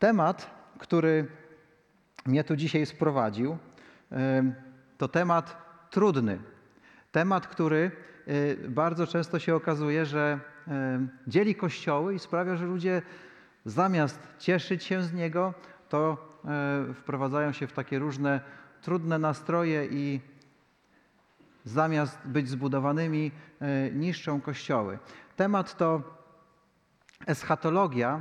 Temat, który mnie tu dzisiaj sprowadził, to temat trudny. Temat, który bardzo często się okazuje, że dzieli kościoły i sprawia, że ludzie zamiast cieszyć się z niego, to wprowadzają się w takie różne trudne nastroje i zamiast być zbudowanymi, niszczą kościoły. Temat to eschatologia.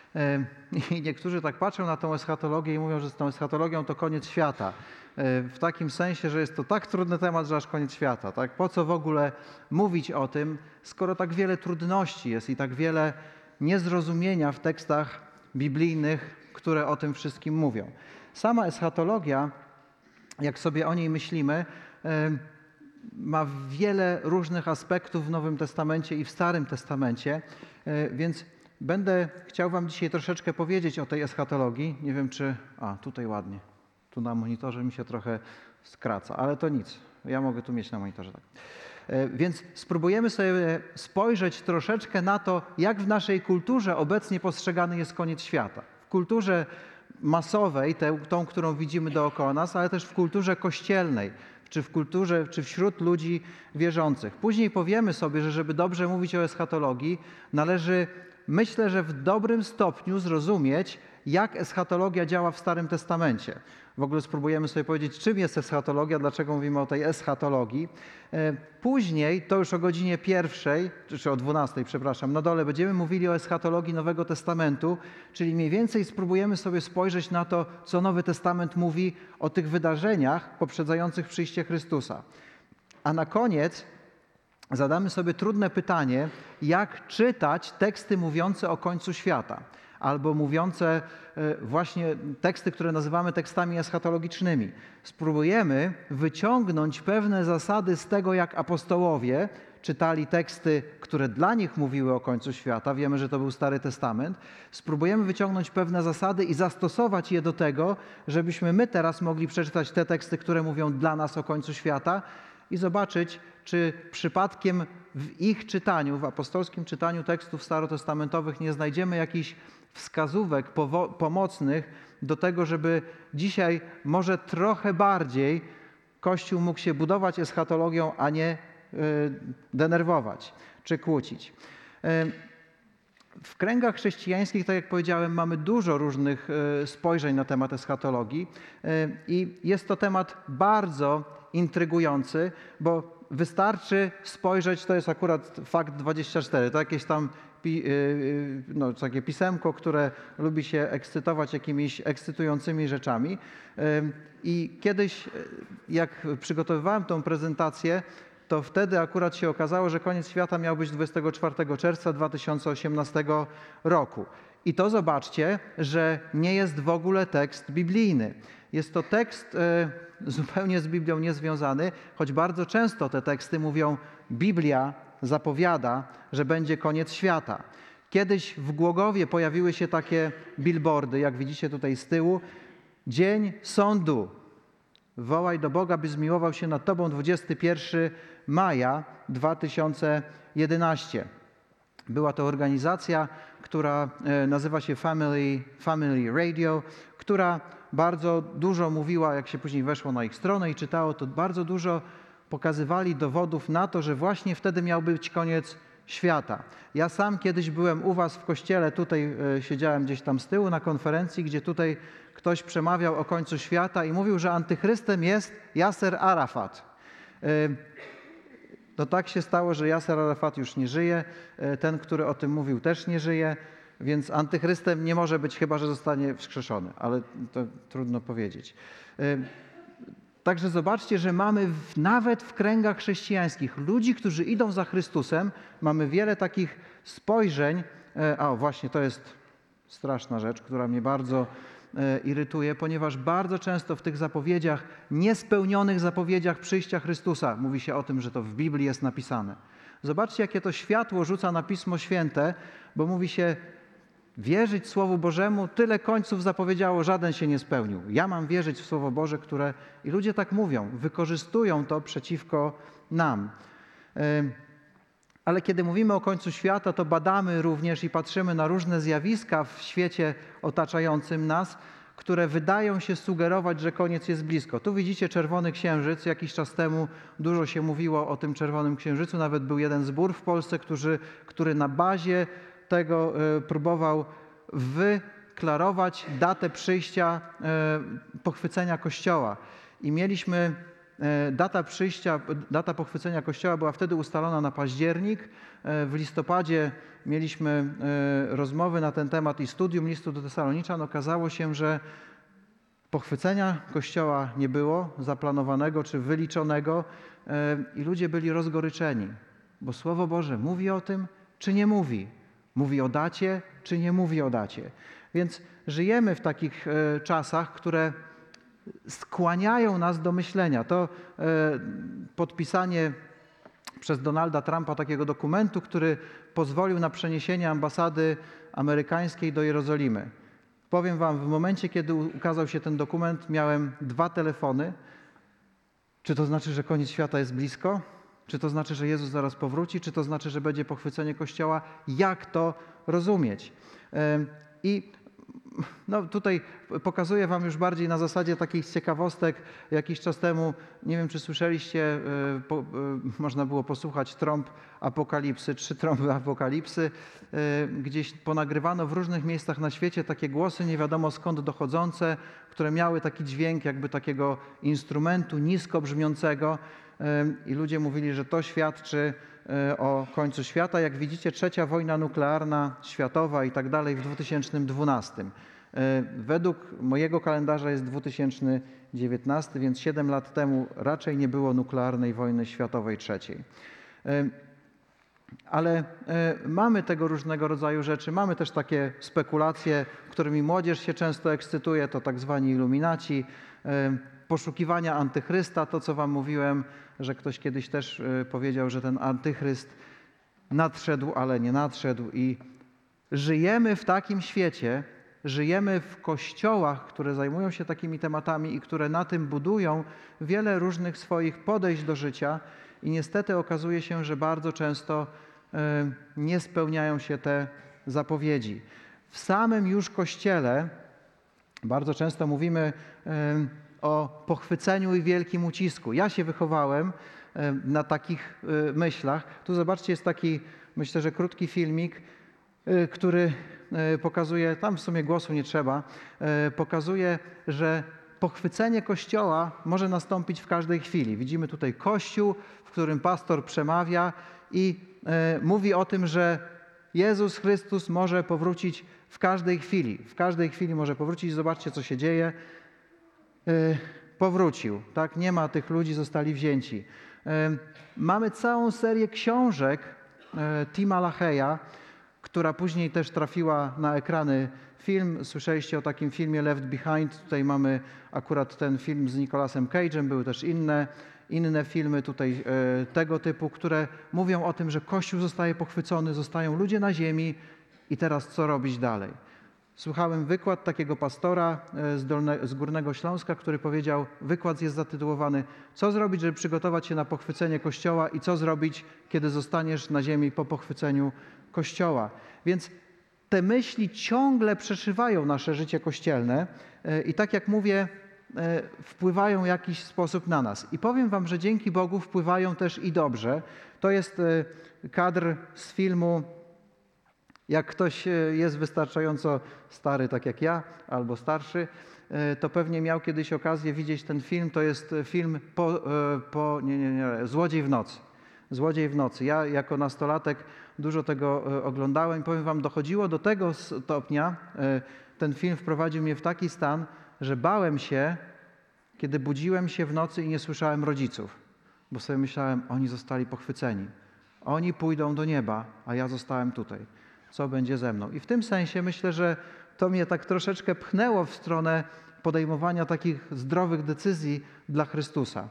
I niektórzy tak patrzą na tą eschatologię i mówią, że z tą eschatologią to koniec świata. W takim sensie, że jest to tak trudny temat, że aż koniec świata. Tak? Po co w ogóle mówić o tym, skoro tak wiele trudności jest i tak wiele niezrozumienia w tekstach biblijnych, które o tym wszystkim mówią. Sama eschatologia, jak sobie o niej myślimy, ma wiele różnych aspektów w Nowym Testamencie i w Starym Testamencie, więc będę chciał wam dzisiaj troszeczkę powiedzieć o tej eschatologii. Nie wiem czy... tutaj ładnie. Tu na monitorze mi się trochę skraca, ale to nic. Ja mogę tu mieć na monitorze. Tak. Więc spróbujemy sobie spojrzeć troszeczkę na to, jak w naszej kulturze obecnie postrzegany jest koniec świata. W kulturze masowej, tą, którą widzimy dookoła nas, ale też w kulturze kościelnej, czy wśród ludzi wierzących. Później powiemy sobie, że żeby dobrze mówić o eschatologii, należy, myślę, że w dobrym stopniu zrozumieć, jak eschatologia działa w Starym Testamencie. W ogóle spróbujemy sobie powiedzieć, czym jest eschatologia, dlaczego mówimy o tej eschatologii. Później, to już o godzinie 1, czy o 12, przepraszam, na dole będziemy mówili o eschatologii Nowego Testamentu, czyli mniej więcej spróbujemy sobie spojrzeć na to, co Nowy Testament mówi o tych wydarzeniach poprzedzających przyjście Chrystusa. A na koniec zadamy sobie trudne pytanie, jak czytać teksty mówiące o końcu świata, albo mówiące właśnie teksty, które nazywamy tekstami eschatologicznymi. Spróbujemy wyciągnąć pewne zasady z tego, jak apostołowie czytali teksty, które dla nich mówiły o końcu świata. Wiemy, że to był Stary Testament. Spróbujemy wyciągnąć pewne zasady i zastosować je do tego, żebyśmy my teraz mogli przeczytać te teksty, które mówią dla nas o końcu świata i zobaczyć, czy przypadkiem w ich czytaniu, w apostolskim czytaniu tekstów starotestamentowych nie znajdziemy jakichś wskazówek pomocnych do tego, żeby dzisiaj może trochę bardziej Kościół mógł się budować eschatologią, a nie denerwować czy kłócić. W kręgach chrześcijańskich, tak jak powiedziałem, mamy dużo różnych spojrzeń na temat eschatologii i jest to temat bardzo intrygujący, bo wystarczy spojrzeć, to jest akurat Fakt 24, to jakieś tam takie pisemko, które lubi się ekscytować jakimiś ekscytującymi rzeczami. I kiedyś, jak przygotowywałem tą prezentację, to wtedy akurat się okazało, że koniec świata miał być 24 czerwca 2018 roku. I to zobaczcie, że nie jest w ogóle tekst biblijny. Jest to tekst zupełnie z Biblią niezwiązany, choć bardzo często te teksty mówią, Biblia zapowiada, że będzie koniec świata. Kiedyś w Głogowie pojawiły się takie billboardy, jak widzicie tutaj z tyłu. Dzień sądu. Wołaj do Boga, by zmiłował się nad Tobą 21 maja 2011. Była to organizacja, która nazywa się Family Radio, która bardzo dużo mówiła, jak się później weszło na ich stronę i czytało, to bardzo dużo pokazywali dowodów na to, że właśnie wtedy miał być koniec świata. Ja sam kiedyś byłem u was w kościele, tutaj siedziałem gdzieś tam z tyłu na konferencji, gdzie tutaj ktoś przemawiał o końcu świata i mówił, że antychrystem jest Yasser Arafat. No tak się stało, że Yasser Arafat już nie żyje, ten, który o tym mówił, też nie żyje, więc antychrystem nie może być, chyba że zostanie wskrzeszony, ale to trudno powiedzieć. Także zobaczcie, że mamy nawet w kręgach chrześcijańskich ludzi, którzy idą za Chrystusem, mamy wiele takich spojrzeń. Właśnie to jest straszna rzecz, która mnie bardzo irytuje, ponieważ bardzo często w tych zapowiedziach, niespełnionych zapowiedziach przyjścia Chrystusa, mówi się o tym, że to w Biblii jest napisane. Zobaczcie, jakie to światło rzuca na Pismo Święte, bo mówi się, wierzyć Słowu Bożemu, tyle końców zapowiedziało, żaden się nie spełnił. Ja mam wierzyć w Słowo Boże, które... I ludzie tak mówią, wykorzystują to przeciwko nam. Ale kiedy mówimy o końcu świata, to badamy również i patrzymy na różne zjawiska w świecie otaczającym nas, które wydają się sugerować, że koniec jest blisko. Tu widzicie czerwony księżyc. Jakiś czas temu dużo się mówiło o tym czerwonym księżycu. Nawet był jeden zbór w Polsce, który na bazie tego próbował wyklarować datę przyjścia pochwycenia Kościoła. I mieliśmy data pochwycenia Kościoła była wtedy ustalona na październik. W listopadzie mieliśmy rozmowy na ten temat i studium listu do Tesaloniczan. Okazało się, że pochwycenia Kościoła nie było zaplanowanego czy wyliczonego i ludzie byli rozgoryczeni, bo Słowo Boże mówi o tym, czy nie mówi. Mówi o dacie, czy nie mówi o dacie. Więc żyjemy w takich czasach, które skłaniają nas do myślenia. To podpisanie przez Donalda Trumpa takiego dokumentu, który pozwolił na przeniesienie ambasady amerykańskiej do Jerozolimy. Powiem wam, w momencie, kiedy ukazał się ten dokument, miałem 2 telefony. Czy to znaczy, że koniec świata jest blisko? Czy to znaczy, że Jezus zaraz powróci? Czy to znaczy, że będzie pochwycenie Kościoła? Jak to rozumieć? I tutaj pokazuję wam już bardziej na zasadzie takich ciekawostek. Jakiś czas temu, nie wiem czy słyszeliście, można było posłuchać trąb apokalipsy, 3 trąby apokalipsy. Gdzieś ponagrywano w różnych miejscach na świecie takie głosy nie wiadomo skąd dochodzące, które miały taki dźwięk jakby takiego instrumentu nisko brzmiącego i ludzie mówili, że to świadczy o końcu świata. Jak widzicie, 3. wojna nuklearna, światowa i tak dalej w 2012. Według mojego kalendarza jest 2019, więc 7 lat temu raczej nie było nuklearnej wojny światowej trzeciej. Ale mamy tego różnego rodzaju rzeczy. Mamy też takie spekulacje, którymi młodzież się często ekscytuje, to tak zwani iluminaci, poszukiwania antychrysta, to co wam mówiłem, że ktoś kiedyś też powiedział, że ten antychryst nadszedł, ale nie nadszedł i żyjemy w takim świecie, żyjemy w kościołach, które zajmują się takimi tematami i które na tym budują wiele różnych swoich podejść do życia i niestety okazuje się, że bardzo często nie spełniają się te zapowiedzi. W samym już Kościele bardzo często mówimy o pochwyceniu i wielkim ucisku. Ja się wychowałem na takich myślach. Tu zobaczcie, jest taki, myślę, że krótki filmik, który pokazuje, tam w sumie głosu nie trzeba, pokazuje, że pochwycenie Kościoła może nastąpić w każdej chwili. Widzimy tutaj Kościół, w którym pastor przemawia i mówi o tym, że Jezus Chrystus może powrócić w każdej chwili. W każdej chwili może powrócić. Zobaczcie, co się dzieje. Powrócił, tak? Nie ma tych ludzi, zostali wzięci. Mamy całą serię książek Tima LaHaye'a, która później też trafiła na ekrany film. Słyszeliście o takim filmie Left Behind. Tutaj mamy akurat ten film z Nicolasem Cage'em. Były też inne filmy tutaj tego typu, które mówią o tym, że Kościół zostaje pochwycony, zostają ludzie na ziemi i teraz co robić dalej. Słuchałem wykład takiego pastora z Górnego Śląska, który powiedział, wykład jest zatytułowany co zrobić, żeby przygotować się na pochwycenie Kościoła i co zrobić, kiedy zostaniesz na ziemi po pochwyceniu Kościoła. Więc te myśli ciągle przeszywają nasze życie kościelne i tak jak mówię, wpływają w jakiś sposób na nas. I powiem wam, że dzięki Bogu wpływają też i dobrze. To jest kadr z filmu. Jak ktoś jest wystarczająco stary, tak jak ja, albo starszy, to pewnie miał kiedyś okazję widzieć ten film. To jest film Złodziej w nocy. Złodziej w nocy. Ja jako nastolatek dużo tego oglądałem. Powiem wam, dochodziło do tego stopnia, ten film wprowadził mnie w taki stan, że bałem się, kiedy budziłem się w nocy i nie słyszałem rodziców. Bo sobie myślałem, oni zostali pochwyceni. Oni pójdą do nieba, a ja zostałem tutaj. Co będzie ze mną? I w tym sensie myślę, że to mnie tak troszeczkę pchnęło w stronę podejmowania takich zdrowych decyzji dla Chrystusa.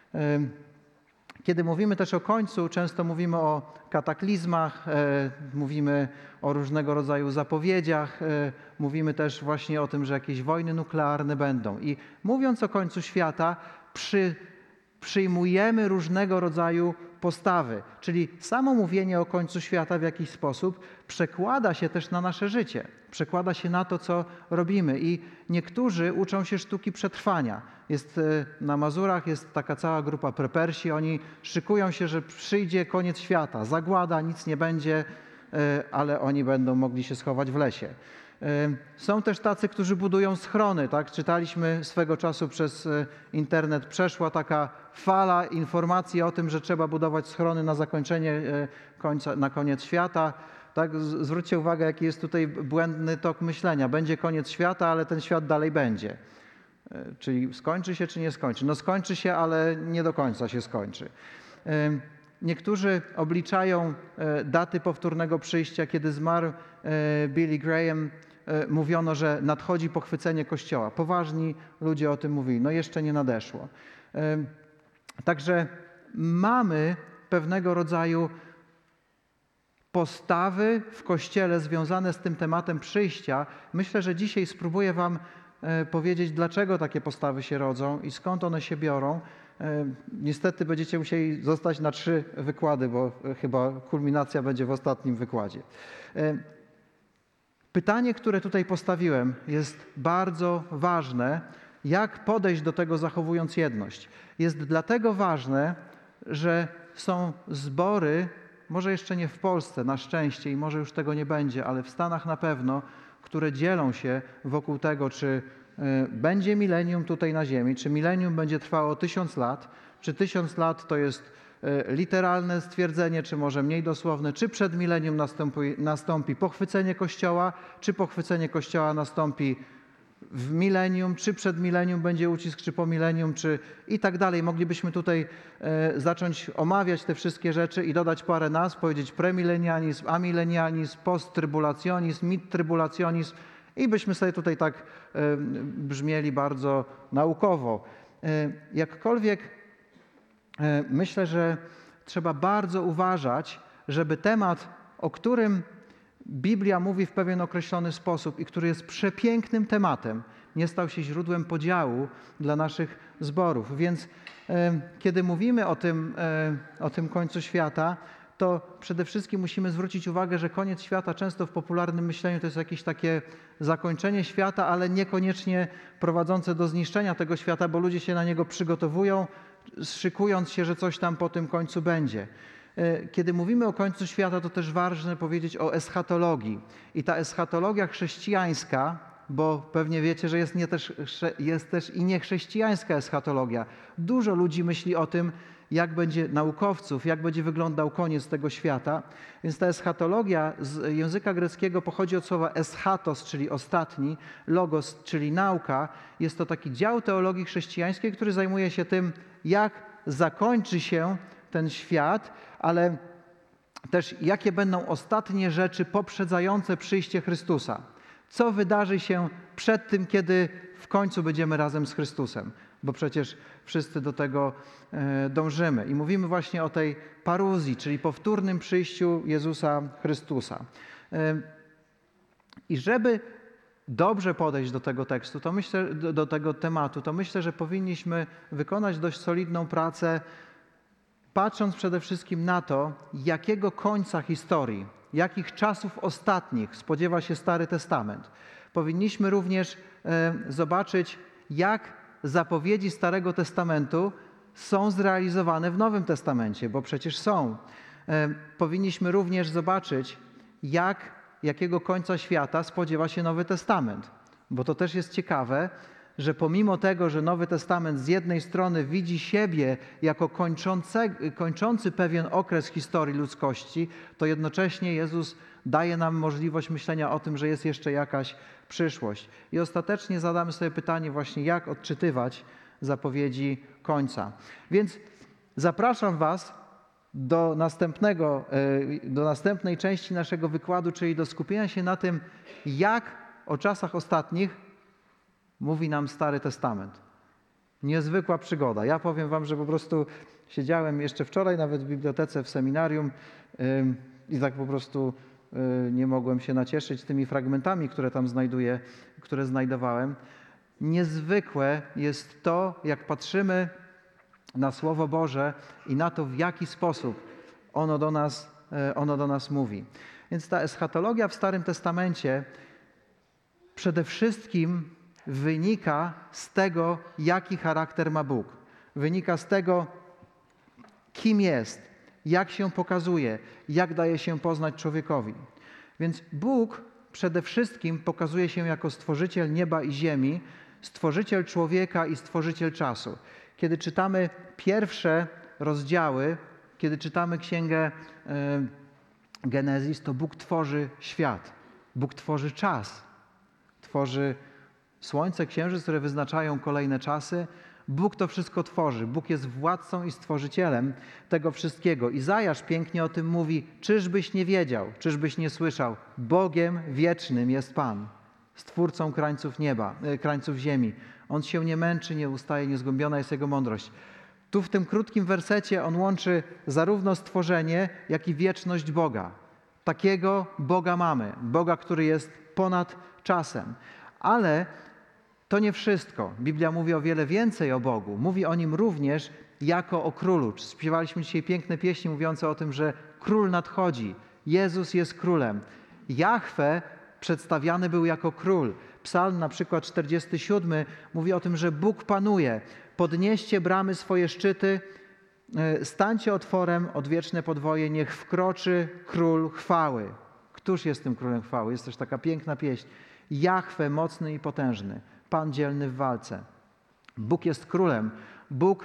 Kiedy mówimy też o końcu, często mówimy o kataklizmach, mówimy o różnego rodzaju zapowiedziach, mówimy też właśnie o tym, że jakieś wojny nuklearne będą. I mówiąc o końcu świata, przyjmujemy różnego rodzaju postawy. Czyli samo mówienie o końcu świata w jakiś sposób przekłada się też na nasze życie, przekłada się na to, co robimy. I niektórzy uczą się sztuki przetrwania. Na Mazurach jest taka cała grupa prepersi, oni szykują się, że przyjdzie koniec świata, zagłada, nic nie będzie, ale oni będą mogli się schować w lesie. Są też tacy, którzy budują schrony. Tak? Czytaliśmy swego czasu przez internet, przeszła taka fala informacji o tym, że trzeba budować schrony na zakończenie na koniec świata. Tak? Zwróćcie uwagę, jaki jest tutaj błędny tok myślenia. Będzie koniec świata, ale ten świat dalej będzie. Czyli skończy się, czy nie skończy? No skończy się, ale nie do końca się skończy. Niektórzy obliczają daty powtórnego przyjścia. Kiedy zmarł Billy Graham, mówiono, że nadchodzi pochwycenie Kościoła. Poważni ludzie o tym mówili. No jeszcze nie nadeszło. Także mamy pewnego rodzaju postawy w Kościele związane z tym tematem przyjścia. Myślę, że dzisiaj spróbuję wam powiedzieć, dlaczego takie postawy się rodzą i skąd one się biorą. Niestety będziecie musieli zostać na 3 wykłady, bo chyba kulminacja będzie w ostatnim wykładzie. Pytanie, które tutaj postawiłem, jest bardzo ważne. Jak podejść do tego, zachowując jedność? Jest dlatego ważne, że są zbory, może jeszcze nie w Polsce, na szczęście, i może już tego nie będzie, ale w Stanach na pewno, które dzielą się wokół tego, czy będzie milenium tutaj na ziemi, czy milenium będzie trwało 1000 lat, czy 1000 lat to jest literalne stwierdzenie, czy może mniej dosłowne, czy przed milenium nastąpi pochwycenie Kościoła, czy pochwycenie Kościoła nastąpi w milenium, czy przed milenium będzie ucisk, czy po milenium, czy i tak dalej. Moglibyśmy tutaj zacząć omawiać te wszystkie rzeczy i dodać parę nazw, powiedzieć premilenializm, amilenializm, posttrybulacjonizm, midtrybulacjonizm i byśmy sobie tutaj tak brzmieli bardzo naukowo. Jakkolwiek myślę, że trzeba bardzo uważać, żeby temat, o którym Biblia mówi w pewien określony sposób i który jest przepięknym tematem, nie stał się źródłem podziału dla naszych zborów. Więc kiedy mówimy o tym końcu świata, to przede wszystkim musimy zwrócić uwagę, że koniec świata często w popularnym myśleniu to jest jakieś takie zakończenie świata, ale niekoniecznie prowadzące do zniszczenia tego świata, bo ludzie się na niego przygotowują, szykując się, że coś tam po tym końcu będzie. Kiedy mówimy o końcu świata, to też ważne powiedzieć o eschatologii. I ta eschatologia chrześcijańska, bo pewnie wiecie, że jest też i niechrześcijańska eschatologia. Dużo ludzi myśli o tym, jak będzie naukowców, jak będzie wyglądał koniec tego świata. Więc ta eschatologia z języka greckiego pochodzi od słowa eschatos, czyli ostatni, logos, czyli nauka. Jest to taki dział teologii chrześcijańskiej, który zajmuje się tym, jak zakończy się ten świat, ale też jakie będą ostatnie rzeczy poprzedzające przyjście Chrystusa. Co wydarzy się przed tym, kiedy w końcu będziemy razem z Chrystusem, bo przecież wszyscy do tego dążymy. I mówimy właśnie o tej paruzji, czyli powtórnym przyjściu Jezusa Chrystusa. I żeby dobrze podejść do tego tekstu, to myślę, do tego tematu, to myślę, że powinniśmy wykonać dość solidną pracę, patrząc przede wszystkim na to, jakiego końca historii, jakich czasów ostatnich spodziewa się Stary Testament. Powinniśmy również zobaczyć, jak zapowiedzi Starego Testamentu są zrealizowane w Nowym Testamencie, bo przecież są. Powinniśmy również zobaczyć, jakiego końca świata spodziewa się Nowy Testament, bo to też jest ciekawe, że pomimo tego, że Nowy Testament z jednej strony widzi siebie jako kończący pewien okres historii ludzkości, to jednocześnie Jezus daje nam możliwość myślenia o tym, że jest jeszcze jakaś przyszłość. I ostatecznie zadamy sobie pytanie właśnie, jak odczytywać zapowiedzi końca. Więc zapraszam Was do następnej części naszego wykładu, czyli do skupienia się na tym, jak o czasach ostatnich mówi nam Stary Testament. Niezwykła przygoda. Ja powiem wam, że po prostu siedziałem jeszcze wczoraj nawet w bibliotece w seminarium i tak po prostu nie mogłem się nacieszyć tymi fragmentami, które znajdowałem. Niezwykłe jest to, jak patrzymy na Słowo Boże i na to, w jaki sposób ono do nas mówi. Więc ta eschatologia w Starym Testamencie przede wszystkim wynika z tego, jaki charakter ma Bóg. Wynika z tego, kim jest, jak się pokazuje, jak daje się poznać człowiekowi. Więc Bóg przede wszystkim pokazuje się jako stworzyciel nieba i ziemi, stworzyciel człowieka i stworzyciel czasu. Kiedy czytamy pierwsze rozdziały, kiedy czytamy Księgę Genezis, to Bóg tworzy świat, Bóg tworzy czas, tworzy słońce, księżyc, które wyznaczają kolejne czasy. Bóg to wszystko tworzy. Bóg jest władcą i stworzycielem tego wszystkiego. Izajasz pięknie o tym mówi: czyżbyś nie wiedział, czyżbyś nie słyszał? Bogiem wiecznym jest Pan, stwórcą krańców nieba, krańców ziemi. On się nie męczy, nie ustaje, niezgłębiona jest Jego mądrość. Tu w tym krótkim wersecie on łączy zarówno stworzenie, jak i wieczność Boga. Takiego Boga mamy. Boga, który jest ponad czasem. Ale to nie wszystko. Biblia mówi o wiele więcej o Bogu. Mówi o Nim również jako o Królu. Śpiewaliśmy dzisiaj piękne pieśni mówiące o tym, że Król nadchodzi. Jezus jest Królem. Jahwe przedstawiany był jako Król. Psalm na przykład 47 mówi o tym, że Bóg panuje. Podnieście bramy swoje szczyty, stańcie otworem, odwieczne podwoje, niech wkroczy Król chwały. Któż jest tym Królem chwały? Jest też taka piękna pieśń. Jahwe mocny i potężny, Pan dzielny w walce. Bóg jest Królem. Bóg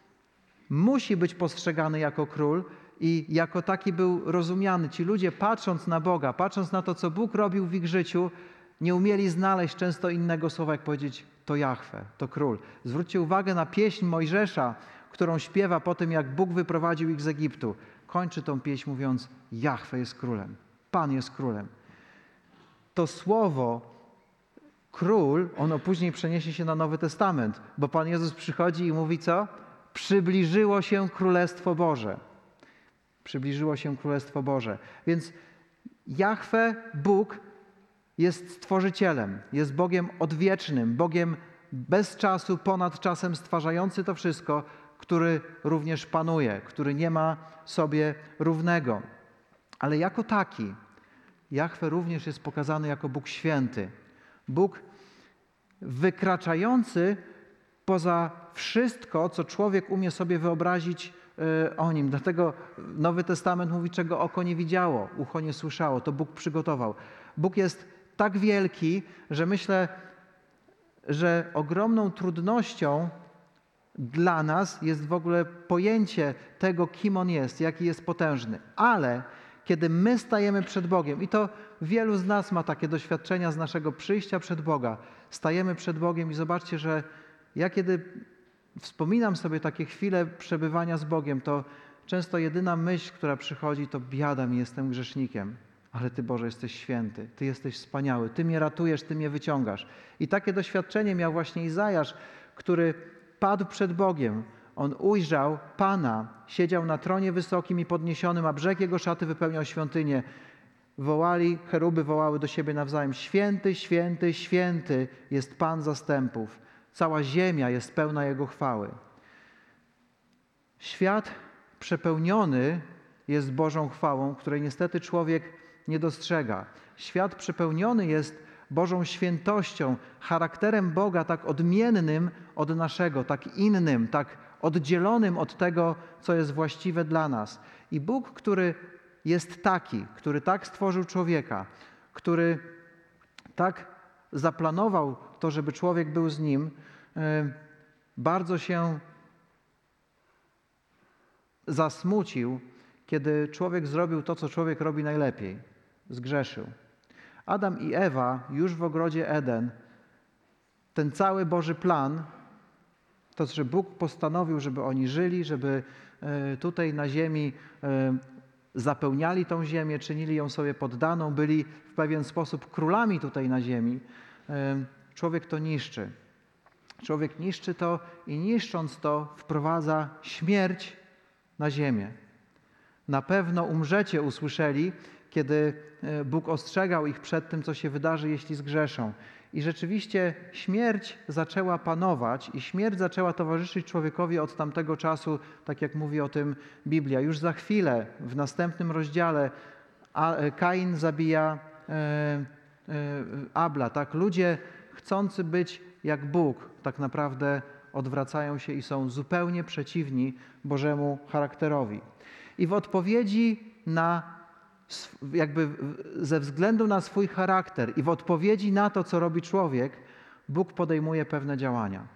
musi być postrzegany jako Król i jako taki był rozumiany. Ci ludzie, patrząc na Boga, patrząc na to, co Bóg robił w ich życiu, nie umieli znaleźć często innego słowa, jak powiedzieć: to Jahwe, to Król. Zwróćcie uwagę na pieśń Mojżesza, którą śpiewa po tym, jak Bóg wyprowadził ich z Egiptu. Kończy tą pieśń mówiąc: Jahwe jest Królem, Pan jest Królem. To słowo Król, ono później przeniesie się na Nowy Testament, bo Pan Jezus przychodzi i mówi co? Przybliżyło się Królestwo Boże. Przybliżyło się Królestwo Boże. Więc Jahwe, Bóg, jest stworzycielem, jest Bogiem odwiecznym, Bogiem bez czasu, ponad czasem, stwarzający to wszystko, który również panuje, który nie ma sobie równego. Ale jako taki Jahwe również jest pokazany jako Bóg święty. Bóg wykraczający poza wszystko, co człowiek umie sobie wyobrazić o Nim. Dlatego Nowy Testament mówi, czego oko nie widziało, ucho nie słyszało, to Bóg przygotował. Bóg jest tak wielki, że myślę, że ogromną trudnością dla nas jest w ogóle pojęcie tego, kim On jest, jaki jest potężny. Ale kiedy my stajemy przed Bogiem, i to wielu z nas ma takie doświadczenia z naszego przyjścia przed Boga, stajemy przed Bogiem i zobaczcie, że ja kiedy wspominam sobie takie chwile przebywania z Bogiem, to często jedyna myśl, która przychodzi, to biada mi, jestem grzesznikiem. Ale Ty, Boże, jesteś święty, Ty jesteś wspaniały, Ty mnie ratujesz, Ty mnie wyciągasz. I takie doświadczenie miał właśnie Izajasz, który padł przed Bogiem. On ujrzał Pana, siedział na tronie wysokim i podniesionym, a brzeg Jego szaty wypełniał świątynię. Cheruby wołały do siebie nawzajem: święty, święty, święty jest Pan zastępów. Cała ziemia jest pełna Jego chwały. Świat przepełniony jest Bożą chwałą, której niestety człowiek nie dostrzega. Świat przepełniony jest Bożą świętością, charakterem Boga tak odmiennym od naszego, tak innym, tak oddzielonym od tego, co jest właściwe dla nas. I Bóg, który jest taki, który tak stworzył człowieka, który tak zaplanował to, żeby człowiek był z Nim, bardzo się zasmucił, kiedy człowiek zrobił to, co człowiek robi najlepiej. Zgrzeszył. Adam i Ewa już w ogrodzie Eden, ten cały Boży plan, to, że Bóg postanowił, żeby oni żyli, żeby tutaj na ziemi zapełniali tą ziemię, czynili ją sobie poddaną, byli w pewien sposób królami tutaj na ziemi, człowiek to niszczy. Człowiek niszczy to i niszcząc to wprowadza śmierć na ziemię. Na pewno umrzecie, usłyszeli, kiedy Bóg ostrzegał ich przed tym, co się wydarzy, jeśli zgrzeszą. I rzeczywiście śmierć zaczęła panować i śmierć zaczęła towarzyszyć człowiekowi od tamtego czasu, tak jak mówi o tym Biblia. Już za chwilę, w następnym rozdziale, Kain zabija Abla. Tak? Ludzie chcący być jak Bóg tak naprawdę odwracają się i są zupełnie przeciwni Bożemu charakterowi. I w odpowiedzi na, jakby ze względu na swój charakter i w odpowiedzi na to, co robi człowiek, Bóg podejmuje pewne działania.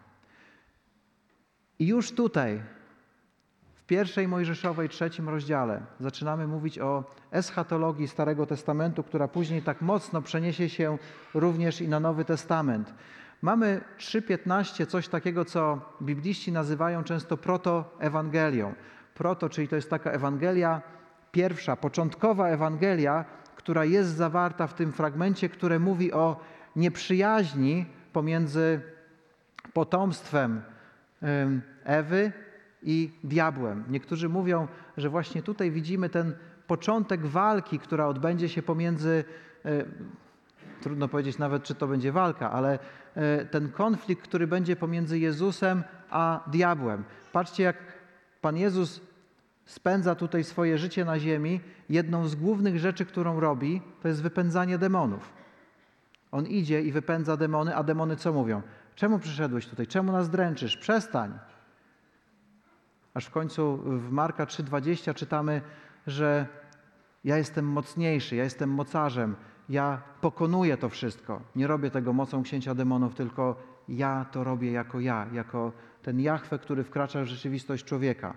I już tutaj, w 1 Mojżeszowej 3 rozdziale, zaczynamy mówić o eschatologii Starego Testamentu, która później tak mocno przeniesie się również i na Nowy Testament. Mamy 3:15, coś takiego, co bibliści nazywają często protoewangelią. Proto, czyli to jest taka Ewangelia pierwsza, początkowa Ewangelia, która jest zawarta w tym fragmencie, które mówi o nieprzyjaźni pomiędzy potomstwem Ewy i diabłem. Niektórzy mówią, że właśnie tutaj widzimy ten początek walki, która odbędzie się pomiędzy, trudno powiedzieć nawet, czy to będzie walka, ale ten konflikt, który będzie pomiędzy Jezusem a diabłem. Patrzcie, jak Pan Jezus spędza tutaj swoje życie na ziemi. Jedną z głównych rzeczy, którą robi, to jest wypędzanie demonów. On idzie i wypędza demony, a demony co mówią? Czemu przyszedłeś tutaj? Czemu nas dręczysz? Przestań. Aż w końcu w Marka 3:20 czytamy, że ja jestem mocniejszy, ja jestem mocarzem, ja pokonuję to wszystko. Nie robię tego mocą księcia demonów, tylko ja to robię jako ten Jahwe, który wkracza w rzeczywistość człowieka.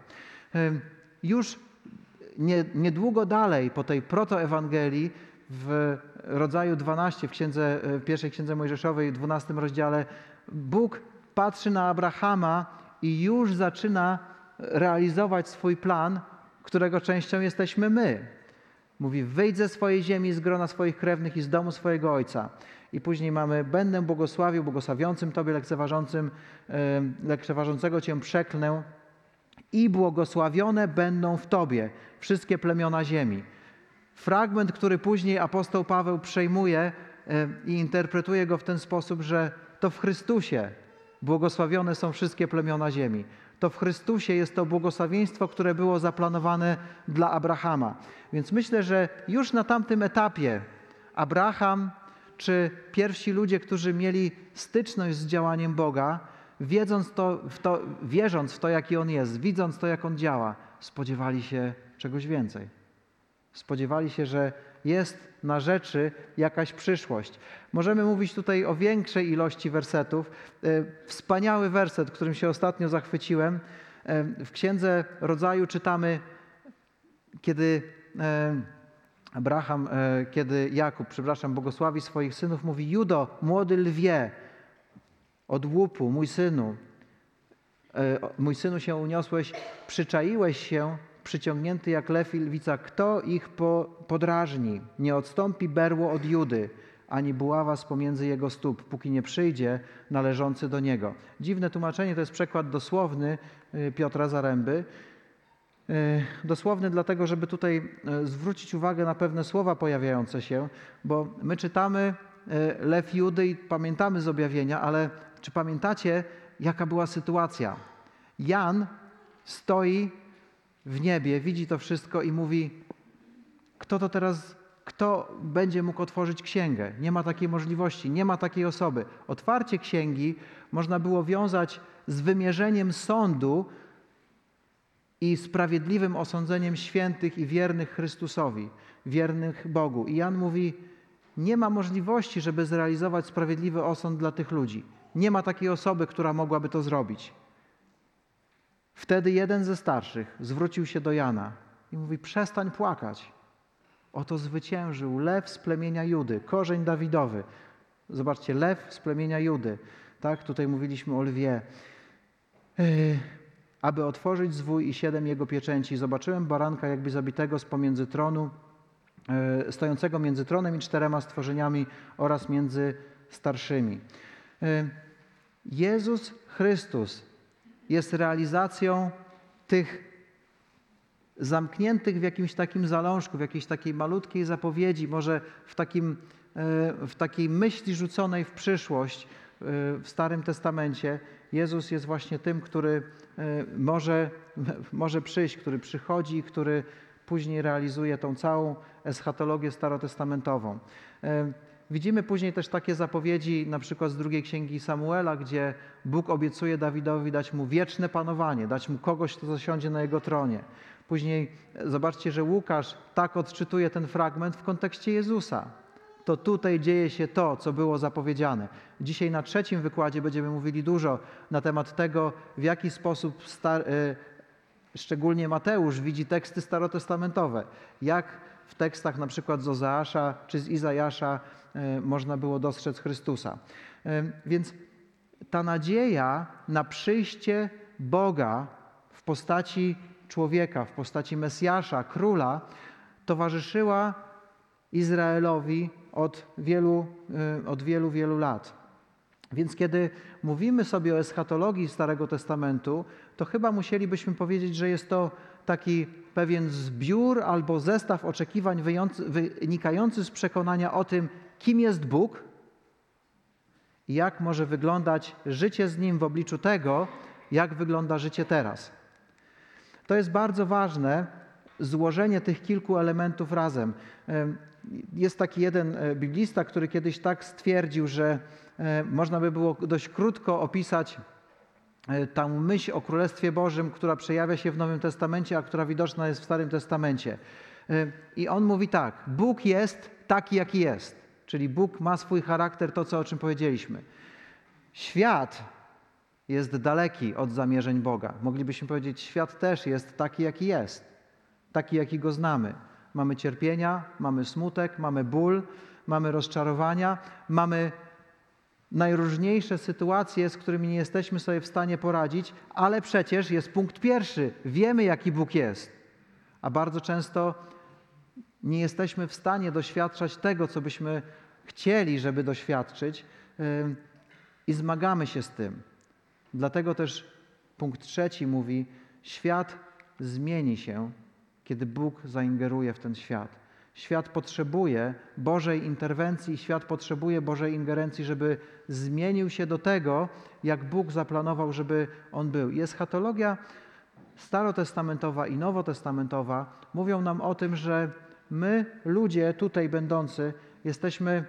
Już niedługo dalej, po tej protoewangelii, w rodzaju 12, w pierwszej księdze Mojżeszowej, w 12 rozdziale, Bóg patrzy na Abrahama i już zaczyna realizować swój plan, którego częścią jesteśmy my. Mówi, wyjdź ze swojej ziemi, z grona swoich krewnych i z domu swojego ojca. I później mamy, będę błogosławił, błogosławiącym Tobie, lekceważącego Cię przeklnę i błogosławione będą w Tobie wszystkie plemiona ziemi. Fragment, który później apostoł Paweł przejmuje i interpretuje go w ten sposób, że to w Chrystusie błogosławione są wszystkie plemiona ziemi. To w Chrystusie jest to błogosławieństwo, które było zaplanowane dla Abrahama. Więc myślę, że już na tamtym etapie Abraham czy pierwsi ludzie, którzy mieli styczność z działaniem Boga, wierząc w to, jaki On jest, widząc to, jak On działa, spodziewali się czegoś więcej. Spodziewali się, że jest na rzeczy jakaś przyszłość. Możemy mówić tutaj o większej ilości wersetów. Wspaniały werset, którym się ostatnio zachwyciłem. W Księdze Rodzaju czytamy, kiedy Jakub, błogosławi swoich synów, mówi: Judo, młody lwie, od łupu, mój synu się uniosłeś, przyczaiłeś się, przyciągnięty jak lew i lwica. Kto ich podrażni? Nie odstąpi berło od Judy, ani buława z pomiędzy jego stóp, póki nie przyjdzie należący do niego. Dziwne tłumaczenie, to jest przekład dosłowny Piotra Zaręby. Dosłowny dlatego, żeby tutaj zwrócić uwagę na pewne słowa pojawiające się, bo my czytamy lew Judy i pamiętamy z objawienia, ale czy pamiętacie, jaka była sytuacja? Jan stoi w niebie, widzi to wszystko i mówi: kto będzie mógł otworzyć księgę? Nie ma takiej możliwości, nie ma takiej osoby. Otwarcie księgi można było wiązać z wymierzeniem sądu i sprawiedliwym osądzeniem świętych i wiernych Chrystusowi, wiernych Bogu. I Jan mówi: nie ma możliwości, żeby zrealizować sprawiedliwy osąd dla tych ludzi. Nie ma takiej osoby, która mogłaby to zrobić. Wtedy jeden ze starszych zwrócił się do Jana i mówi: przestań płakać. Oto zwyciężył lew z plemienia Judy, korzeń Dawidowy. Zobaczcie, lew z plemienia Judy. Tak, tutaj mówiliśmy o lwie. Aby otworzyć zwój i 7 jego pieczęci, zobaczyłem baranka jakby zabitego z pomiędzy tronu, stojącego między tronem i 4 stworzeniami oraz między starszymi. Jezus Chrystus jest realizacją tych zamkniętych w jakimś takim zalążku, w jakiejś takiej malutkiej zapowiedzi, może w takim w takiej myśli rzuconej w przyszłość w Starym Testamencie Jezus jest właśnie tym, który może przyjść, który przychodzi, który później realizuje tą całą eschatologię starotestamentową. Widzimy później też takie zapowiedzi, na przykład z drugiej księgi Samuela, gdzie Bóg obiecuje Dawidowi dać mu wieczne panowanie, dać mu kogoś, kto zasiądzie na jego tronie. Później zobaczcie, że Łukasz tak odczytuje ten fragment w kontekście Jezusa. To tutaj dzieje się to, co było zapowiedziane. Dzisiaj na trzecim wykładzie będziemy mówili dużo na temat tego, w jaki sposób szczególnie Mateusz widzi teksty starotestamentowe. Jak w tekstach na przykład z Ozeasza czy z Izajasza można było dostrzec Chrystusa. Więc ta nadzieja na przyjście Boga w postaci człowieka, w postaci Mesjasza, Króla, towarzyszyła Izraelowi od wielu lat. Więc kiedy mówimy sobie o eschatologii Starego Testamentu, to chyba musielibyśmy powiedzieć, że jest to taki pewien zbiór albo zestaw oczekiwań wynikający z przekonania o tym, kim jest Bóg i jak może wyglądać życie z Nim w obliczu tego, jak wygląda życie teraz. To jest bardzo ważne, złożenie tych kilku elementów razem. Jest taki jeden biblista, który kiedyś tak stwierdził, że można by było dość krótko opisać tę myśl o Królestwie Bożym, która przejawia się w Nowym Testamencie, a która widoczna jest w Starym Testamencie. I on mówi tak: Bóg jest taki, jaki jest. Czyli Bóg ma swój charakter, to, o czym powiedzieliśmy. Świat jest daleki od zamierzeń Boga. Moglibyśmy powiedzieć, świat też jest taki, jaki jest. Taki, jaki go znamy. Mamy cierpienia, mamy smutek, mamy ból, mamy rozczarowania, mamy najróżniejsze sytuacje, z którymi nie jesteśmy sobie w stanie poradzić, ale przecież jest punkt pierwszy. Wiemy, jaki Bóg jest. A bardzo często nie jesteśmy w stanie doświadczać tego, co byśmy chcieli, żeby doświadczyć, i zmagamy się z tym. Dlatego też punkt trzeci mówi: świat zmieni się, kiedy Bóg zaingeruje w ten świat. Świat potrzebuje Bożej interwencji, świat potrzebuje Bożej ingerencji, żeby zmienił się do tego, jak Bóg zaplanował, żeby on był. I eschatologia starotestamentowa i nowotestamentowa mówią nam o tym, że my, ludzie tutaj będący, jesteśmy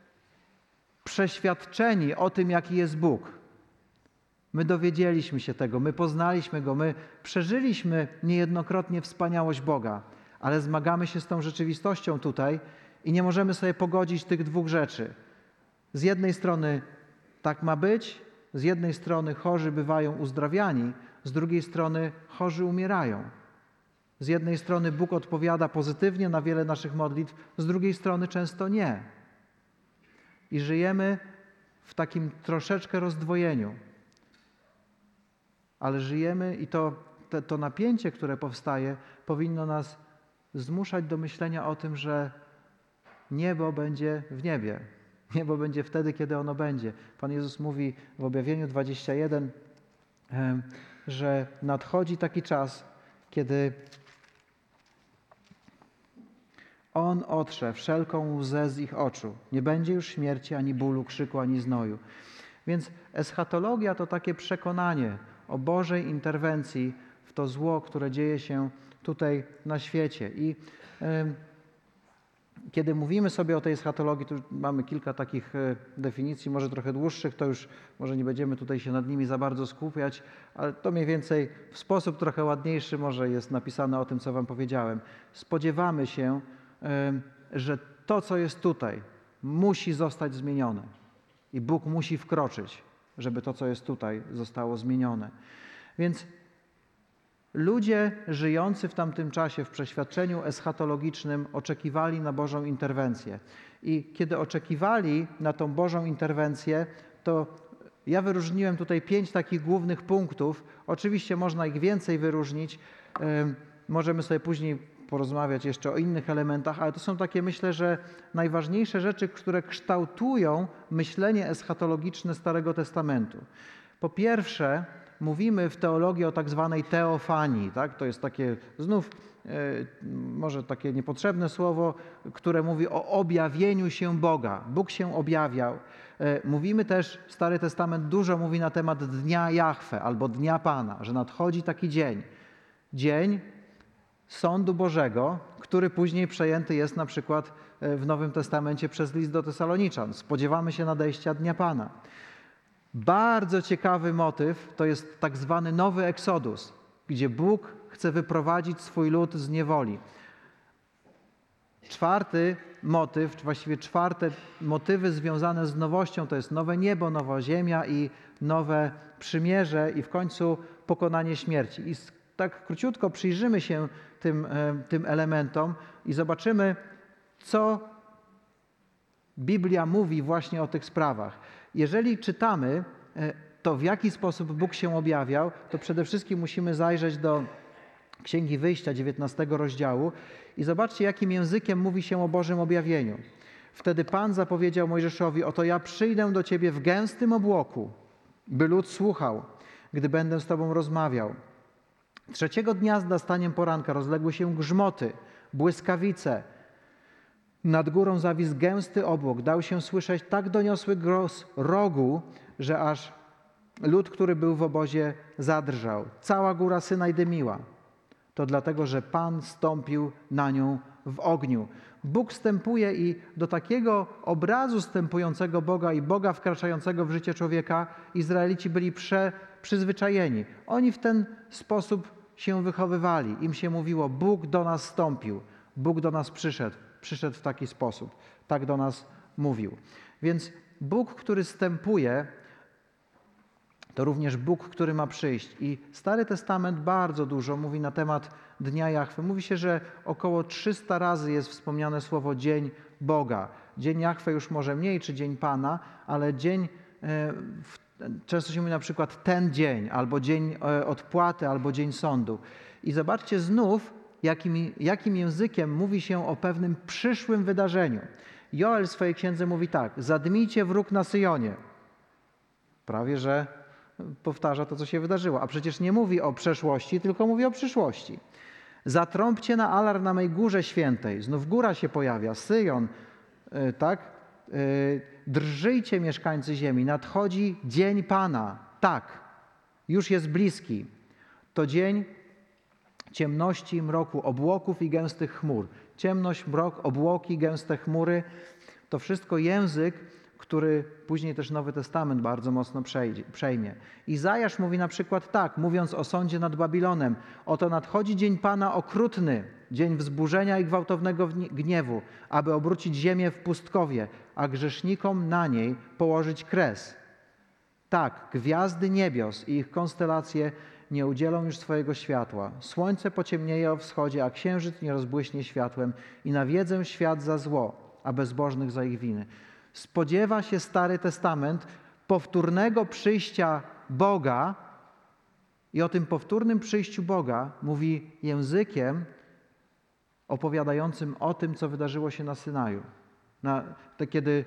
przeświadczeni o tym, jaki jest Bóg. My dowiedzieliśmy się tego, my poznaliśmy Go, my przeżyliśmy niejednokrotnie wspaniałość Boga, ale zmagamy się z tą rzeczywistością tutaj i nie możemy sobie pogodzić tych dwóch rzeczy. Z jednej strony tak ma być, z jednej strony chorzy bywają uzdrawiani, z drugiej strony chorzy umierają. Z jednej strony Bóg odpowiada pozytywnie na wiele naszych modlitw, z drugiej strony często nie. I żyjemy w takim troszeczkę rozdwojeniu. Ale żyjemy i to napięcie, które powstaje, powinno nas zmuszać do myślenia o tym, że niebo będzie w niebie. Niebo będzie wtedy, kiedy ono będzie. Pan Jezus mówi w Objawieniu 21, że nadchodzi taki czas, kiedy On otrze wszelką łzę z ich oczu. Nie będzie już śmierci, ani bólu, krzyku, ani znoju. Więc eschatologia to takie przekonanie o Bożej interwencji w to zło, które dzieje się tutaj na świecie. I kiedy mówimy sobie o tej eschatologii, to już mamy kilka takich definicji, może trochę dłuższych, to już może nie będziemy tutaj się nad nimi za bardzo skupiać, ale to mniej więcej w sposób trochę ładniejszy może jest napisane o tym, co wam powiedziałem. Spodziewamy się, że to, co jest tutaj, musi zostać zmienione. I Bóg musi wkroczyć, żeby to, co jest tutaj, zostało zmienione. Więc ludzie żyjący w tamtym czasie w przeświadczeniu eschatologicznym oczekiwali na Bożą interwencję. I kiedy oczekiwali na tą Bożą interwencję, to ja wyróżniłem tutaj 5 takich głównych punktów. Oczywiście można ich więcej wyróżnić. Możemy sobie później porozmawiać jeszcze o innych elementach, ale to są takie, myślę, że najważniejsze rzeczy, które kształtują myślenie eschatologiczne Starego Testamentu. Po pierwsze, mówimy w teologii o tak zwanej teofanii, tak? To jest takie znów może takie niepotrzebne słowo, które mówi o objawieniu się Boga. Bóg się objawiał. Mówimy też, Stary Testament dużo mówi na temat Dnia Jahwe albo Dnia Pana, że nadchodzi taki dzień. Dzień sądu Bożego, który później przejęty jest na przykład w Nowym Testamencie przez list do Tesaloniczan. Spodziewamy się nadejścia Dnia Pana. Bardzo ciekawy motyw to jest tak zwany nowy Eksodus, gdzie Bóg chce wyprowadzić swój lud z niewoli. Czwarty motyw, czy właściwie czwarte motywy związane z nowością to jest nowe niebo, nowa ziemia i nowe przymierze i w końcu pokonanie śmierci. I tak króciutko przyjrzymy się tym elementom i zobaczymy, co Biblia mówi właśnie o tych sprawach. Jeżeli czytamy to, w jaki sposób Bóg się objawiał, to przede wszystkim musimy zajrzeć do Księgi Wyjścia, 19 rozdziału i zobaczcie, jakim językiem mówi się o Bożym objawieniu. Wtedy Pan zapowiedział Mojżeszowi: oto ja przyjdę do ciebie w gęstym obłoku, by lud słuchał, gdy będę z tobą rozmawiał. Trzeciego dnia z nastaniem poranka rozległy się grzmoty, błyskawice. Nad górą zawisł gęsty obłok. Dał się słyszeć tak doniosły głos rogu, że aż lud, który był w obozie, zadrżał. Cała góra Synaj dymiła. To dlatego, że Pan stąpił na nią w ogniu. Bóg wstępuje i do takiego obrazu wstępującego Boga i Boga wkraczającego w życie człowieka Izraelici byli przyzwyczajeni. Oni w ten sposób się wychowywali. Im się mówiło: Bóg do nas wstąpił, Bóg do nas przyszedł. Przyszedł w taki sposób. Tak do nas mówił. Więc Bóg, który wstępuje, to również Bóg, który ma przyjść. I Stary Testament bardzo dużo mówi na temat Dnia Jahwe. Mówi się, że około 300 razy jest wspomniane słowo Dzień Boga. Dzień Jahwe już może mniej, czy Dzień Pana, ale dzień, często się mówi na przykład ten dzień, albo dzień odpłaty, albo dzień sądu. I zobaczcie znów, jakim językiem mówi się o pewnym przyszłym wydarzeniu. Joel w swojej księdze mówi tak: zadmijcie wróg na Syjonie. Prawie że powtarza to, co się wydarzyło. A przecież nie mówi o przeszłości, tylko mówi o przyszłości. Zatrąbcie na alarm na mej górze świętej. Znów góra się pojawia, Syjon, tak? Drżyjcie, mieszkańcy ziemi, nadchodzi dzień Pana. Tak, już jest bliski. To dzień ciemności, mroku, obłoków i gęstych chmur. Ciemność, mrok, obłoki, gęste chmury. To wszystko język, który później też Nowy Testament bardzo mocno przejmie. Izajasz mówi na przykład tak, mówiąc o sądzie nad Babilonem: oto nadchodzi dzień Pana okrutny, dzień wzburzenia i gwałtownego gniewu, aby obrócić ziemię w pustkowie, a grzesznikom na niej położyć kres. Tak, gwiazdy niebios i ich konstelacje nie udzielą już swojego światła. Słońce pociemnieje o wschodzie, a księżyc nie rozbłyśnie światłem i nawiedzę świat za zło, a bezbożnych za ich winy. Spodziewa się Stary Testament powtórnego przyjścia Boga i o tym powtórnym przyjściu Boga mówi językiem opowiadającym o tym, co wydarzyło się na Synaju, kiedy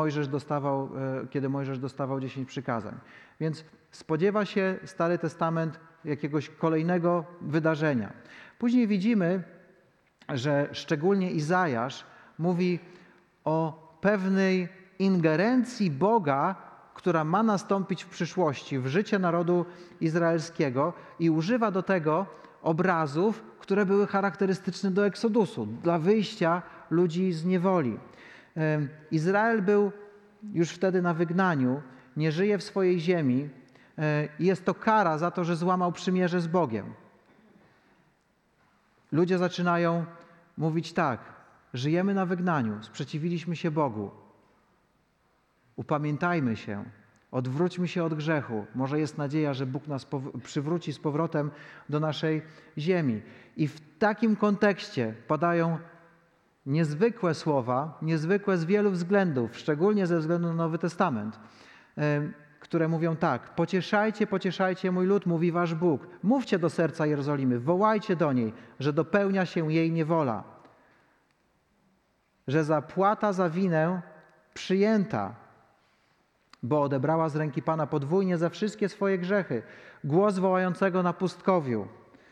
Mojżesz dostawał 10 przykazań. Więc spodziewa się Stary Testament jakiegoś kolejnego wydarzenia. Później widzimy, że szczególnie Izajasz mówi o pewnej ingerencji Boga, która ma nastąpić w przyszłości, w życie narodu izraelskiego i używa do tego obrazów, które były charakterystyczne do Eksodusu, dla wyjścia ludzi z niewoli. Izrael był już wtedy na wygnaniu, nie żyje w swojej ziemi i jest to kara za to, że złamał przymierze z Bogiem. Ludzie zaczynają mówić tak: żyjemy na wygnaniu, sprzeciwiliśmy się Bogu. Upamiętajmy się, odwróćmy się od grzechu. Może jest nadzieja, że Bóg nas przywróci z powrotem do naszej ziemi. I w takim kontekście padają niezwykłe słowa, niezwykłe z wielu względów, szczególnie ze względu na Nowy Testament, które mówią tak: pocieszajcie, pocieszajcie mój lud, mówi wasz Bóg. Mówcie do serca Jerozolimy, wołajcie do niej, że dopełnia się jej niewola, że zapłata za winę przyjęta. bo odebrała z ręki Pana podwójnie za wszystkie swoje grzechy. Głos wołającego na pustkowiu.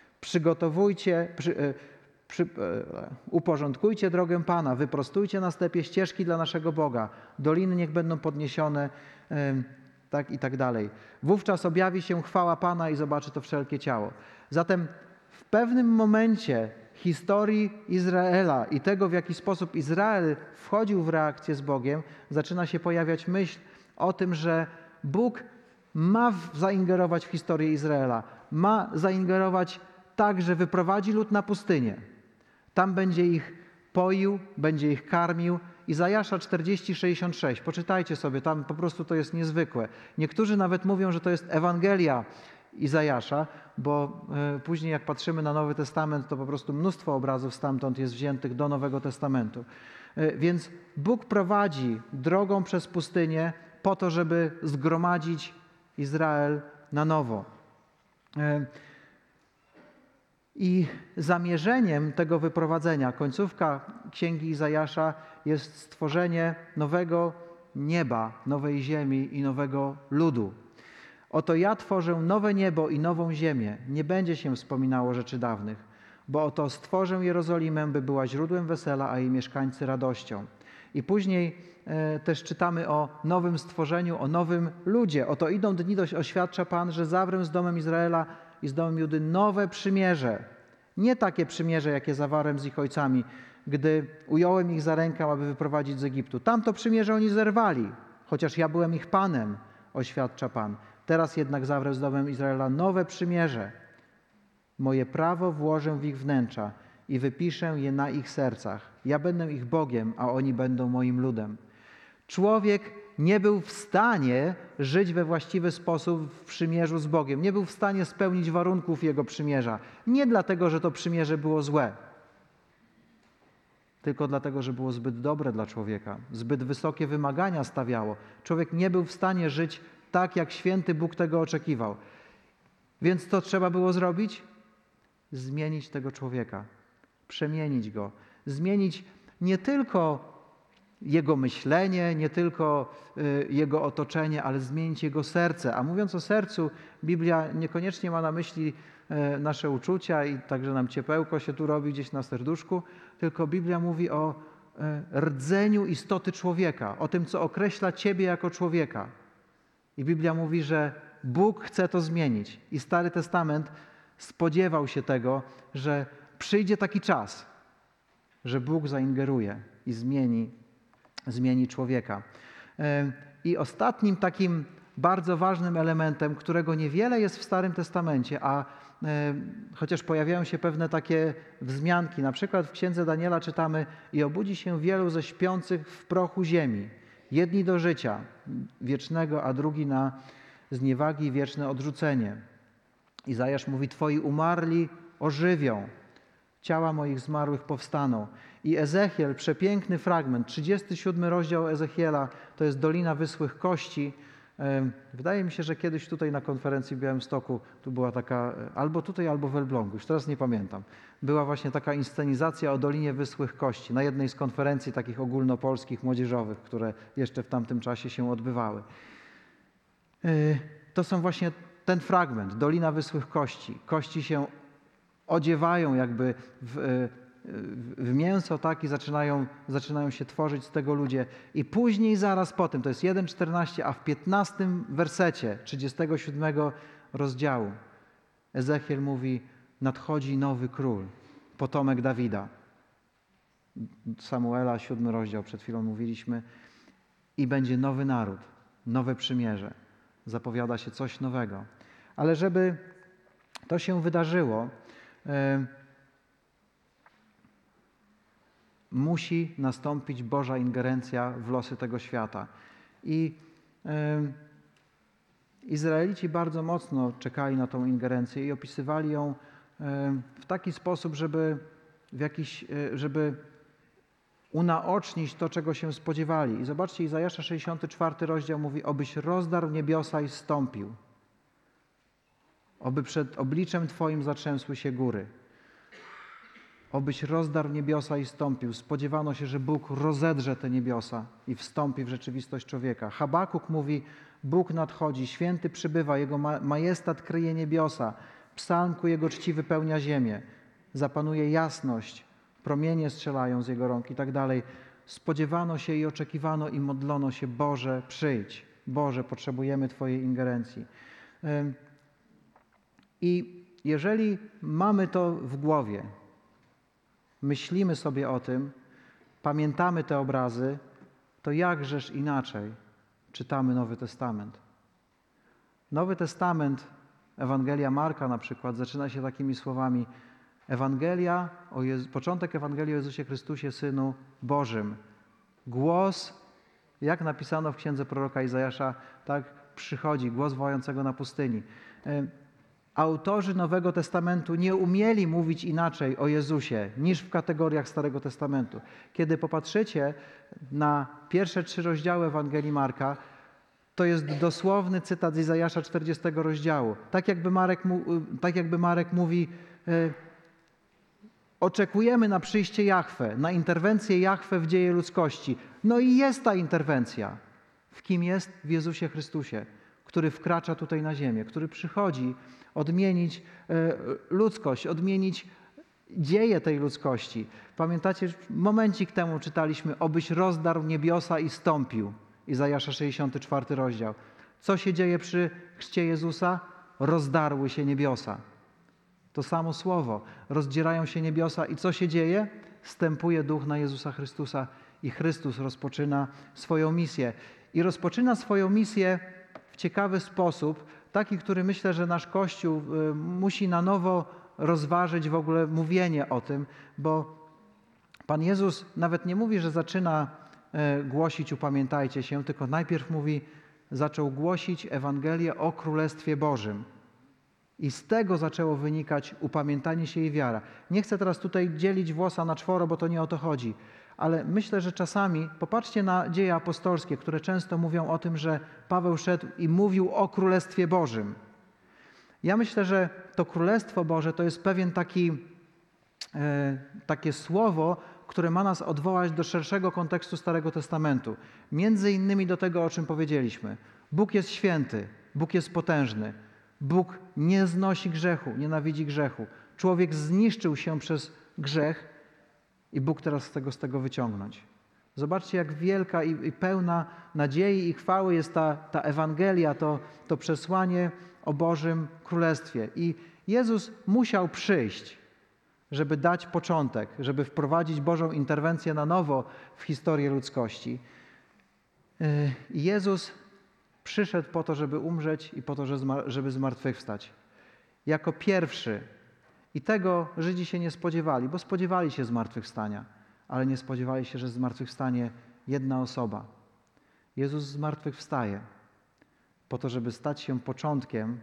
Uporządkujcie drogę Pana, wyprostujcie na stepie ścieżki dla naszego Boga. Doliny niech będą podniesione, tak i tak dalej. Wówczas objawi się chwała Pana i zobaczy to wszelkie ciało. Zatem w pewnym momencie historii Izraela i tego, w jaki sposób Izrael wchodził w reakcję z Bogiem, zaczyna się pojawiać myśl o tym, że Bóg ma zaingerować w historię Izraela. Ma zaingerować tak, że wyprowadzi lud na pustynię. Tam będzie ich poił, będzie ich karmił. Izajasza 40:66. Poczytajcie sobie, tam po prostu to jest niezwykłe. Niektórzy nawet mówią, że to jest Ewangelia Izajasza, bo później jak patrzymy na Nowy Testament, to po prostu mnóstwo obrazów stamtąd jest wziętych do Nowego Testamentu. Więc Bóg prowadzi drogą przez pustynię po to, żeby zgromadzić Izrael na nowo. I zamierzeniem tego wyprowadzenia, końcówka Księgi Izajasza, jest stworzenie nowego nieba, nowej ziemi i nowego ludu. Oto ja tworzę nowe niebo i nową ziemię. Nie będzie się wspominało rzeczy dawnych, bo oto stworzę Jerozolimę, by była źródłem wesela, a jej mieszkańcy radością. I później też czytamy o nowym stworzeniu, o nowym ludzie. Oto idą dni, oświadcza Pan, że zawrę z domem Izraela i z domem Judy nowe przymierze. Nie takie przymierze, jakie zawarłem z ich ojcami, gdy ująłem ich za rękę, aby wyprowadzić z Egiptu. Tamto przymierze oni zerwali, chociaż ja byłem ich Panem, oświadcza Pan. Teraz jednak zawrę z domem Izraela nowe przymierze. Moje prawo włożę w ich wnętrza i wypiszę je na ich sercach. Ja będę ich Bogiem, a oni będą moim ludem. Człowiek nie był w stanie żyć we właściwy sposób w przymierzu z Bogiem. Nie był w stanie spełnić warunków Jego przymierza. Nie dlatego, że to przymierze było złe, tylko dlatego, że było zbyt dobre dla człowieka. Zbyt wysokie wymagania stawiało. Człowiek nie był w stanie żyć tak, jak święty Bóg tego oczekiwał. Więc co trzeba było zrobić? Zmienić tego człowieka. Przemienić go. Zmienić nie tylko jego myślenie, nie tylko jego otoczenie, ale zmienić jego serce. A mówiąc o sercu, Biblia niekoniecznie ma na myśli nasze uczucia i także nam ciepełko się tu robi gdzieś na serduszku, tylko Biblia mówi o rdzeniu istoty człowieka, o tym, co określa ciebie jako człowieka. I Biblia mówi, że Bóg chce to zmienić. I Stary Testament spodziewał się tego, że przyjdzie taki czas, że Bóg zaingeruje i zmieni człowieka. I ostatnim takim bardzo ważnym elementem, którego niewiele jest w Starym Testamencie, a chociaż pojawiają się pewne takie wzmianki, na przykład w Księdze Daniela czytamy: i obudzi się wielu ze śpiących w prochu ziemi, jedni do życia wiecznego, a drugi na zniewagi i wieczne odrzucenie. Izajasz mówi: twoi umarli ożywią, ciała moich zmarłych powstaną. I Ezechiel, przepiękny fragment, 37 rozdział Ezechiela, to jest Dolina Wyschłych Kości. Wydaje mi się, że kiedyś tutaj na konferencji w Białymstoku, tu była taka, albo tutaj, albo w Elblągu, już teraz nie pamiętam, była właśnie taka inscenizacja o Dolinie Wyschłych Kości na jednej z konferencji takich ogólnopolskich, młodzieżowych, które jeszcze w tamtym czasie się odbywały. To są właśnie ten fragment, Dolina Wyschłych Kości. Kości się odziewają jakby w mięso, tak, i zaczynają się tworzyć z tego ludzie. I później zaraz po tym, to jest 1:14, a w 15 wersecie 37 rozdziału Ezechiel mówi: nadchodzi nowy król, potomek Dawida. Samuela, 7 rozdział, przed chwilą mówiliśmy. I będzie nowy naród, nowe przymierze. Zapowiada się coś nowego. Ale żeby to się wydarzyło, musi nastąpić Boża ingerencja w losy tego świata. I Izraelici bardzo mocno czekali na tą ingerencję i opisywali ją w taki sposób, żeby unaocznić to, czego się spodziewali. I zobaczcie, Izajasza 64 rozdział mówi: obyś rozdarł niebiosa i zstąpił. Oby przed obliczem Twoim zatrzęsły się góry. obyś rozdarł niebiosa i stąpił. Spodziewano się, że Bóg rozedrze te niebiosa i wstąpi w rzeczywistość człowieka. Habakuk mówi, Bóg nadchodzi, święty przybywa, Jego majestat kryje niebiosa, psalm ku Jego czci wypełnia ziemię. Zapanuje jasność, promienie strzelają z Jego rąk i tak dalej. Spodziewano się i oczekiwano i modlono się, Boże, przyjdź. Boże, potrzebujemy Twojej ingerencji. I jeżeli mamy to w głowie, myślimy sobie o tym, pamiętamy te obrazy, to jakżeż inaczej czytamy Nowy Testament. Nowy Testament, Ewangelia Marka na przykład, zaczyna się takimi słowami: początek Ewangelii o Jezusie Chrystusie, Synu Bożym. Głos, jak napisano w księdze proroka Izajasza, tak przychodzi, głos wołającego na pustyni. Autorzy Nowego Testamentu nie umieli mówić inaczej o Jezusie niż w kategoriach Starego Testamentu. Kiedy popatrzycie na pierwsze 3 rozdziały Ewangelii Marka, to jest dosłowny cytat z Izajasza 40 rozdziału. Tak jakby Marek mówi, oczekujemy na przyjście Jahwe, na interwencję Jahwe w dzieje ludzkości. No i jest ta interwencja. W kim jest? W Jezusie Chrystusie, który wkracza tutaj na ziemię, który przychodzi odmienić ludzkość, odmienić dzieje tej ludzkości. Pamiętacie, momencik temu czytaliśmy, obyś rozdarł niebiosa i stąpił. Izajasza 64 rozdział. Co się dzieje przy chrzcie Jezusa? Rozdarły się niebiosa. To samo słowo. Rozdzierają się niebiosa i co się dzieje? Stępuje duch na Jezusa Chrystusa i Chrystus rozpoczyna swoją misję. I rozpoczyna swoją misję w ciekawy sposób, taki, który myślę, że nasz Kościół musi na nowo rozważyć w ogóle mówienie o tym, bo Pan Jezus nawet nie mówi, że zaczyna głosić upamiętajcie się, tylko najpierw mówi, zaczął głosić Ewangelię o Królestwie Bożym. I z tego zaczęło wynikać upamiętanie się i wiara. Nie chcę teraz tutaj dzielić włosa na czworo, bo to nie o to chodzi. Ale myślę, że czasami, popatrzcie na dzieje apostolskie, które często mówią o tym, że Paweł szedł i mówił o Królestwie Bożym. Ja myślę, że to Królestwo Boże to jest pewien takie słowo, które ma nas odwołać do szerszego kontekstu Starego Testamentu. Między innymi do tego, o czym powiedzieliśmy. Bóg jest święty, Bóg jest potężny. Bóg nie znosi grzechu, nienawidzi grzechu. Człowiek zniszczył się przez grzech i Bóg teraz chce go z tego wyciągnąć. Zobaczcie, jak wielka i pełna nadziei i chwały jest ta Ewangelia, to przesłanie o Bożym Królestwie. I Jezus musiał przyjść, żeby dać początek, żeby wprowadzić Bożą interwencję na nowo w historię ludzkości. Jezus przyszedł po to, żeby umrzeć i po to, żeby zmartwychwstać. Jako pierwszy. I tego Żydzi się nie spodziewali, bo spodziewali się zmartwychwstania, ale nie spodziewali się, że zmartwychwstanie jedna osoba. Jezus zmartwychwstaje po to, żeby stać się początkiem,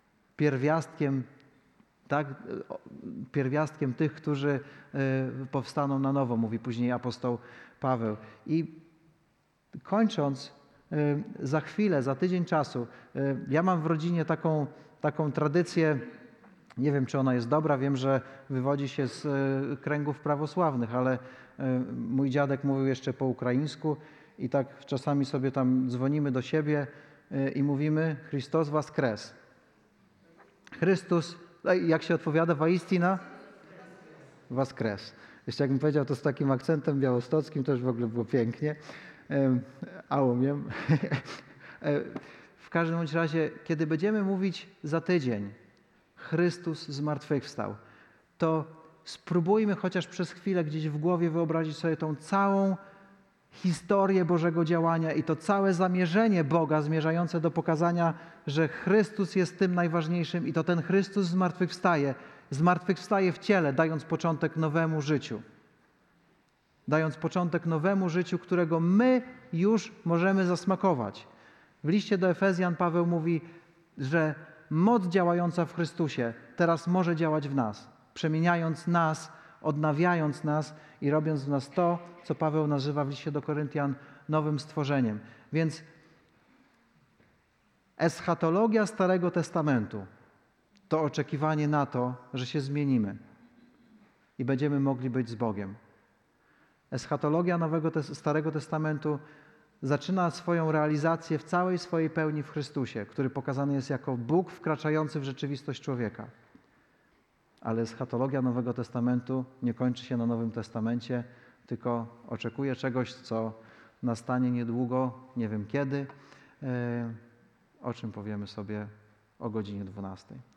pierwiastkiem tych, którzy powstaną na nowo, mówi później apostoł Paweł. I kończąc, za chwilę, za tydzień czasu, ja mam w rodzinie taką tradycję, nie wiem, czy ona jest dobra, wiem, że wywodzi się z kręgów prawosławnych, ale mój dziadek mówił jeszcze po ukraińsku i tak czasami sobie tam dzwonimy do siebie i mówimy Chrystus воскрес. Chrystus, jak się odpowiada, waistina? Воскрес. Jeszcze jakbym powiedział to z takim akcentem białostockim, to już w ogóle było pięknie. A umiem. W każdym bądź razie, kiedy będziemy mówić za tydzień Chrystus zmartwychwstał, to spróbujmy chociaż przez chwilę gdzieś w głowie wyobrazić sobie tą całą historię Bożego działania i to całe zamierzenie Boga zmierzające do pokazania, że Chrystus jest tym najważniejszym i to ten Chrystus zmartwychwstaje w ciele, dając początek nowemu życiu. Dając początek nowemu życiu, którego my już możemy zasmakować. W liście do Efezjan Paweł mówi, że moc działająca w Chrystusie teraz może działać w nas, przemieniając nas, odnawiając nas i robiąc w nas to, co Paweł nazywa w liście do Koryntian nowym stworzeniem. Więc eschatologia Starego Testamentu to oczekiwanie na to, że się zmienimy. i będziemy mogli być z Bogiem. Eschatologia Starego Testamentu zaczyna swoją realizację w całej swojej pełni w Chrystusie, który pokazany jest jako Bóg wkraczający w rzeczywistość człowieka. Ale eschatologia Nowego Testamentu nie kończy się na Nowym Testamencie, tylko oczekuje czegoś, co nastanie niedługo, nie wiem kiedy, o czym powiemy sobie o godzinie 12.